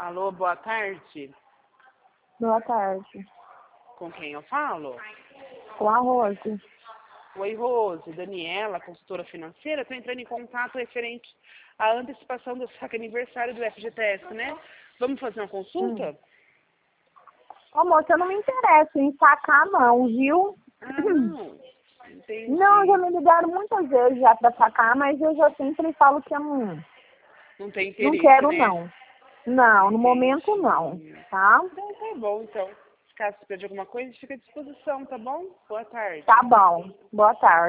Alô, boa tarde. Boa tarde. Com quem eu falo? Com a Rose. Oi, Rose. Daniela, consultora financeira. Estou entrando em contato referente à antecipação do saque aniversário do FGTS, né? Vamos fazer uma consulta? Ô, moça, eu não me interesso em sacar, não, viu? Ah, não. Entendi. Não, já me ligaram muitas vezes já pra sacar, mas eu já sempre falo que eu Não tem não interesse, quero, né? não. Não, no Entendi. momento não, tá? Então tá bom, então. Caso você pede alguma coisa, fica à disposição, tá bom? Boa tarde. Tá bom. Boa tarde.